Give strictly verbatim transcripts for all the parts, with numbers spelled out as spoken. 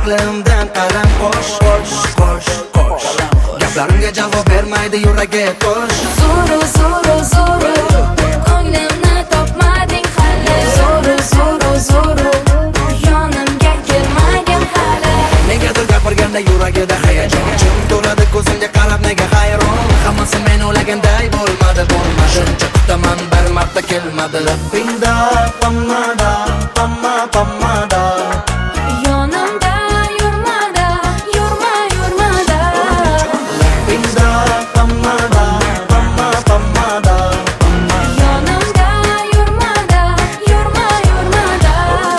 aqlimdan qalam qo'sh qo'sh qo'sh qo'sh gaplarimga javob bermaydi yuragi qo'sh Zo'ru zo'ru zo'ru ko'nglimni topmading hali zo'ru zo'ru zo'ru yonimga kelmagin hali negadir gapirganda yuragida hayajon jim to'ladi ko'zimga qarab nega hayron hammasi men o'ylaganday bo'lmadi bo'lmadi shuncha kutaman bir marta kelmadi lapingda pammada pamma pammada yonimda yurmada yurma yurmada lapingda pammada pamma pammada yonimda yurmada yurma yurmada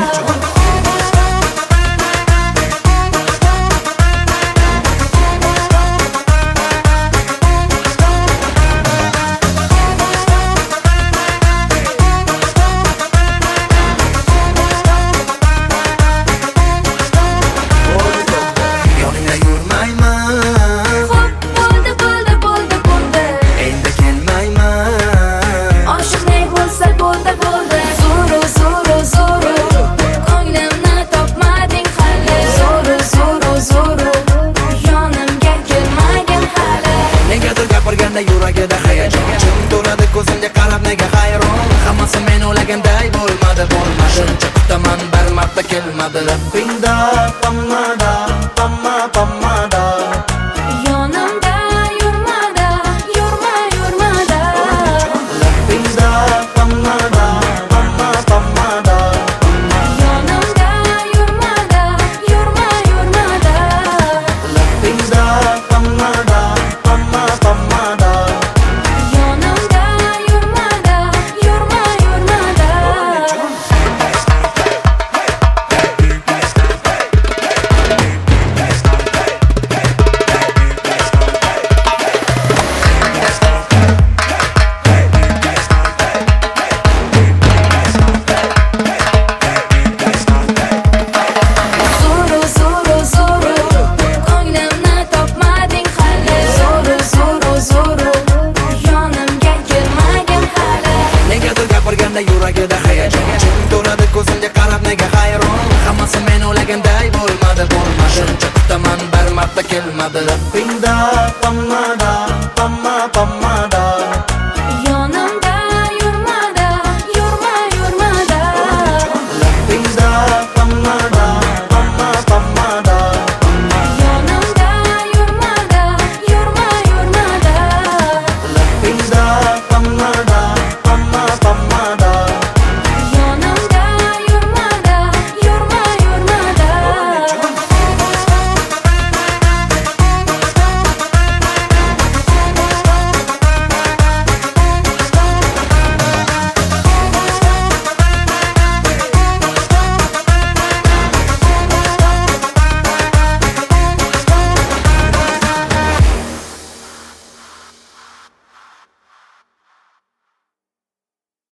yoningda yurmayman Xo'p bo'ldi bo'ldi bo'ldi bo'ldi endi kelmayman oshiqdek bo'lsa bo'ldi bo'ldi zo'ru zo'ru zo'ru ko'nglimni topmading hali zo'ru zo'ru zo'ru yonimga kelmagin hali negadir gapirganda yuragida hayajon jim to'ladi ko'zimga qarab nega hayron hammasi men o'ylaganday bo'lmadi bo'lmadi shuncha kutaman bir marta kelmadi lapingda pammada pamma pammada yonimda yurmada yurma yurmada lapingda pammada pamma pammada yonimda yurmada yurma yurmada lapingda pammada pamma pammada yonimda yurmada yurma yurmada Zo'ru zo'ru zo'ru ko'nglimni topmading hali zo'ru zo'ru zo'ru yonimga kelmagin hali negadir gapirganda yuragida hayajon jim to'ladi ko'zimga qarab nega hayron hammasi men o'ylaganday bo'lmadi bo'lmadi shuncha kutaman bir marta kelmadi lapingda pammada pamma pammada